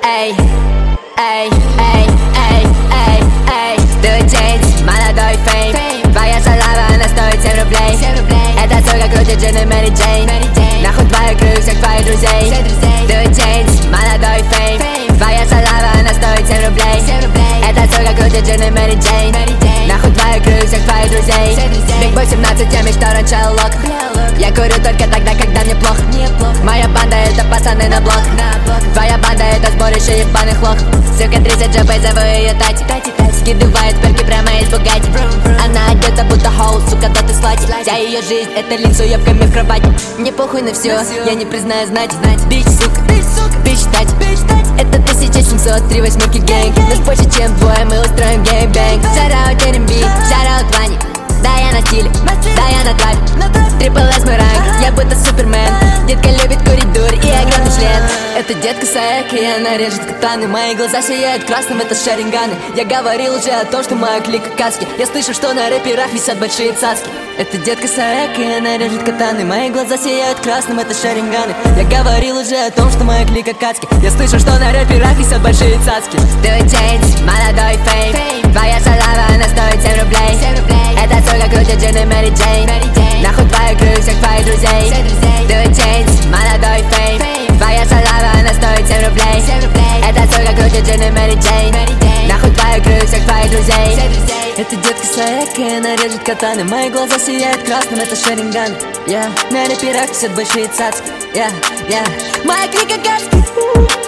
Эй, эй, эй, эй, эй, эй. Ты джинс, молодой фейм. Твоя шалава, она стоит 7 рублей. Это сука крутит джин Мэри Джейн. Нахуй твою крышу, всех твоих друзей. Ты джинс, молодой фейм. Твоя шалава, она стоит 7 рублей. Это сука крутит джин Мэри Джейн. Нахуй твою крышу, всех твоих друзей. Биг бой 17, я мечтаю раньше лок. Я курю только тогда, когда мне плохо. Моя банда это пацаны на блок. Твоя банда это сборище ебаных лох. Сука 30 джб, зову ее Тати. Скидывает перки прямо из Бугатти. Она одета будто хоу, сука, да ты слать. Вся ее жизнь это линзу ебками в кровать. Мне похуй на все, я не признаю знать. Бич, сука, бич тать. Это 1703 восьмерки гэнг. Нас больше чем двое, мы устроим геймбэнг. Шараут НМБ, шараут Вани. Да я на стиле, да я на драйв. Трипл С мой ранг, я будто супермен. Детка любит курить дурь и огромный член. Это детка Саэка, и она режет катаны. Мои глаза сияют красным, это шаринганы. Я говорил уже о том, что моя клика каски. Я слышу, что на рэперах висят большие цаски. Это детка Саэка, и она режет катаны. Мои глаза сияют красным, это шаринганы. Я говорил уже о том, что моя клика каски. Я слышу, что на рэперах висят большие цаски. Ты джинс, молодой фейм. Твоя шалава, она стоит 7 рублей. Это сука крутит джин Мэри Джейн. Нахуй твою крышу, всех твоих друзей. Ты джинс, молодой фейм. Твоя шалава, она стоит 7 рублей. Это сука крутит джин Мэри Джейн. Нахуй твою крышу, всех твоих друзей. Это детка Саэка, и она режет катаны. Мои глаза сияют красным, это шаринганы. На рэперах висят большие цацки. Моя клика каски.